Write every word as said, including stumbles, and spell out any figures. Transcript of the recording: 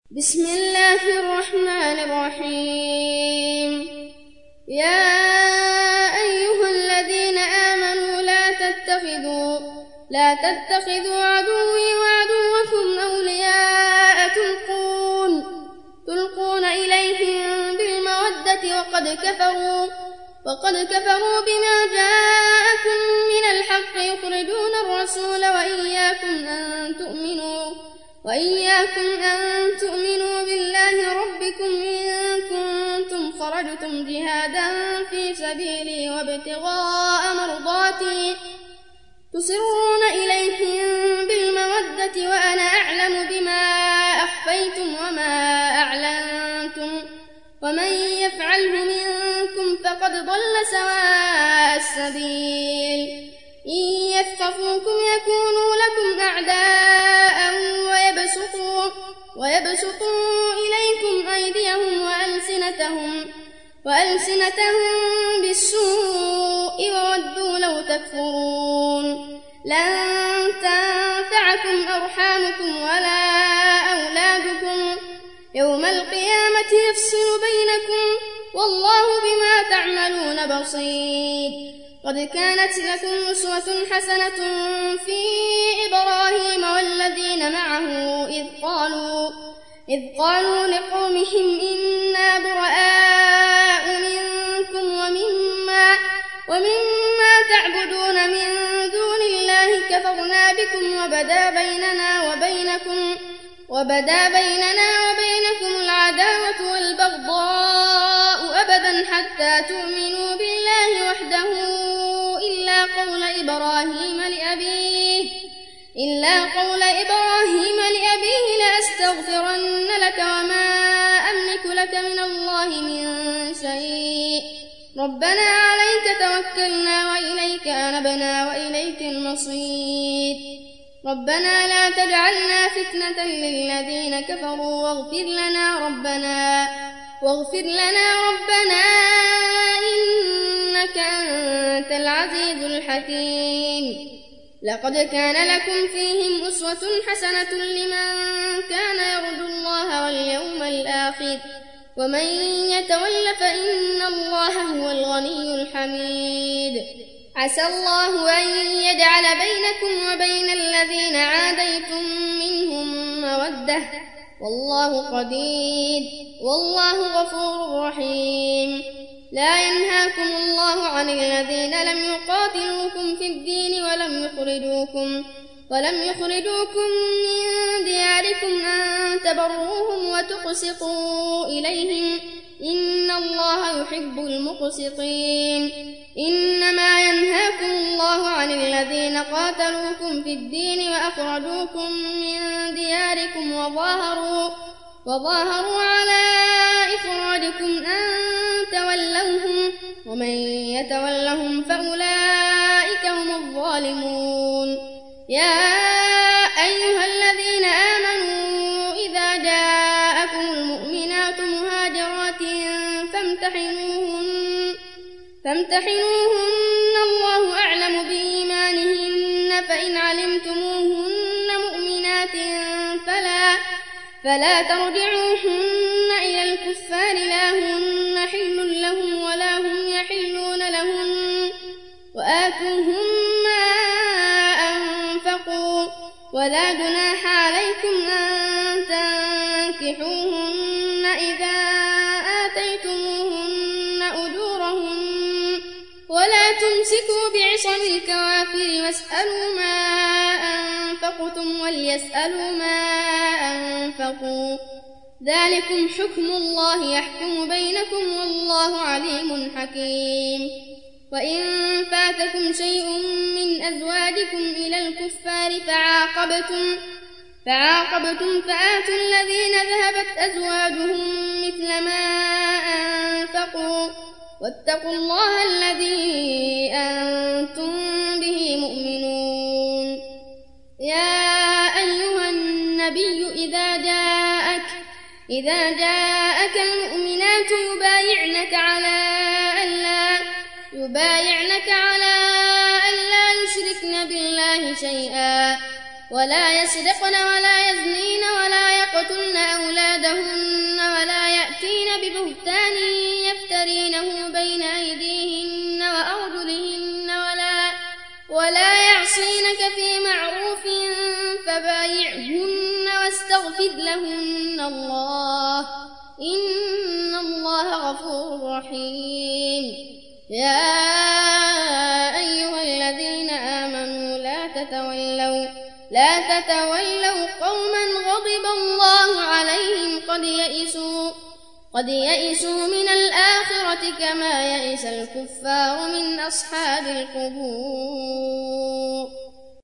بسم الله الرحمن الرحيم. يا أيها الذين آمنوا لا تتخذوا لا تتخذوا عدوي وعدوكم أولياء تلقون تلقون إليهم بالمودة وقد كفروا وقد كفروا بما جاءكم من الحق يخرجون الرسول وإياكم أن تؤمنوا وإياكم أن تؤمنوا بالله ربكم إن كنتم خرجتم جهادا في سبيلي وابتغاء مرضاتي تسرون إليهم بالمودة وأنا أعلم بما أخفيتم وما أعلنتم ومن يفعله منكم فقد ضل سواء السبيل. إن يثقفوكم يكونوا لكم أعداء ويبسطوا, ويبسطوا إليكم أيديهم وألسنتهم, وألسنتهم بالسوء وودوا لو تكفرون. لن تنفعكم أرحامكم ولا أولادكم يوم القيامة يفصل بينكم والله بما تعملون بصير. قد كانت لكم أسوة حسنة في إبراهيم والذين معه إذ قالوا, إذ قالوا لقومهم إنا براء منكم ومما, ومما تعبدون من دون الله كفرنا بكم وبدا بيننا وبينكم, وبدا بيننا وبينكم العداوة والبغضاء أبدا حتى تؤمنوا بالله وحده إلا قول إبراهيم لأبيه إلا قول إبراهيم لأبيه لأستغفرن لك وما أملك لك من الله من شيء ربنا عليك توكلنا وإليك أنبنا وإليك المصير. ربنا لا تجعلنا فتنة للذين كفروا واغفر لنا ربنا واغفر لنا ربنا إنك أنت العزيز الحكيم. لقد كان لكم فيهم أسوة حسنة لمن كان يرجو الله واليوم الآخر ومن يتول فإن الله هو الغني الحميد. عسى الله أن يجعل بينكم وبين الذين عاديتم منهم مودة والله قدير والله غفور رحيم. لا ينهاكم الله عن الذين لم يقاتلوكم في الدين ولم يخرجوكم ولم يخرجوكم من دياركم أن تبروهم وتقسطوا إليهم إن الله يحب المقسطين. إنما ينهاكم الله عن الذين قاتلوكم في الدين وأخرجوكم من دياركم وظاهروا, وظاهروا على إخراجكم أن تولوهم ومن يتولهم فأولئك هم الظالمون. يا أيها الذين آمنوا إذا جاءكم المؤمنات مهاجرات فامتحنوهن, فامتحنوهن الله أعلم بإيمانهن فإن علمتموهن مؤمنات فلا, فلا ترجعوهن إلى الكفار لا هن حل لهم ولا هم يحلون لهن وآتوهم ما أنفقوا ولا جناح عليكم أن تنكحوهن إذا آتيتموهن أجورهن ولا تمسكوا بعصم الكوافر واسألوا ما أنفقتم وليسألوا ما أنفقوا ذلكم حكم الله يحكم بينكم والله عليم حكيم. وإن فاتكم شيء من أزواجكم إلى الكفار فعاقبتم, فعاقبتم فآتوا الذين ذهبت أزواجهم مثل ما أنفقوا واتقوا الله الذي أنتم به مؤمنون. يا أيها النبي إذا جاءك إذا جاءك المؤمنات يبايعنك على ألا يبايعنك على ألا يشركن بالله شيئا ولا يسرقن ولا يزنين ولا يقتلن يقتلن أولادهن ولا يأتين ببهتان يفترينه بين أيديهن وأرجلهن ولا, ولا يعصينك في معروف فبايعهن واستغفر لهن الله إن الله غفور رحيم. يا أيها الذين آمنوا لا تتولوا لا تتولوا قوما غضب الله عليهم قد يئسوا قد يئسوا من الآخرة كما يئس الكفار من أصحاب القبور.